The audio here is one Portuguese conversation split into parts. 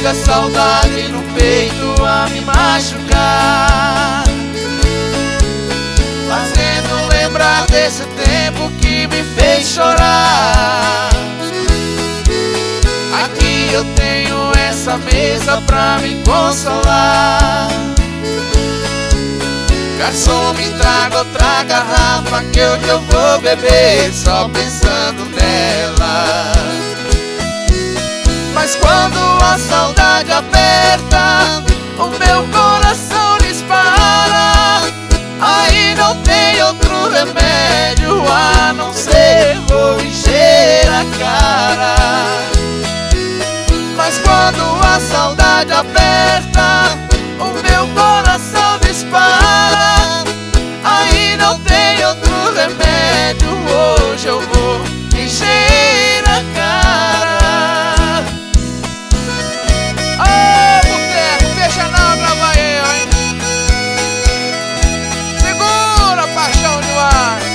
Chega a saudade no peito a me machucar, fazendo lembrar desse tempo que me fez chorar. Aqui eu tenho essa mesa pra me consolar. Garçom, me traga outra garrafa que hoje eu vou beber só pensando nela. Mas quando a saudade aperta, o meu coração dispara. Aí não tem outro remédio a não ser vou encher a cara. Mas quando a saudade aperta, o meu coração dispara. Aí não tem outro remédio, hoje eu vou encher a cara. Ô, boteco, fecha não, grava eu, hein? Segura, paixão demais.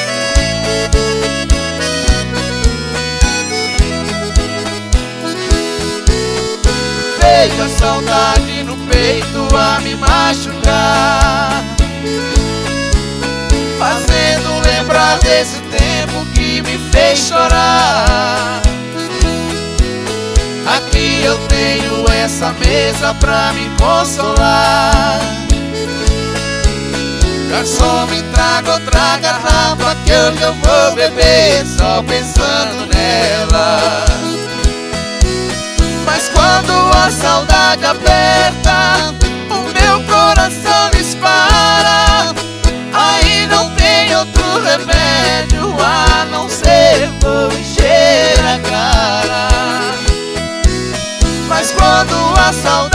Veio a saudade no peito a me machucar, fazendo lembrar desse tempo que me fez chorar. Aqui eu tenho essa mesa pra me consolar. Garçom, me traga outra garrafa que hoje eu vou beber só pensando nela. Mas quando a saudade aperta, o meu coração dispara. Aí não tem outro remédio a não ser vou encher a cara. Mas quando a saudade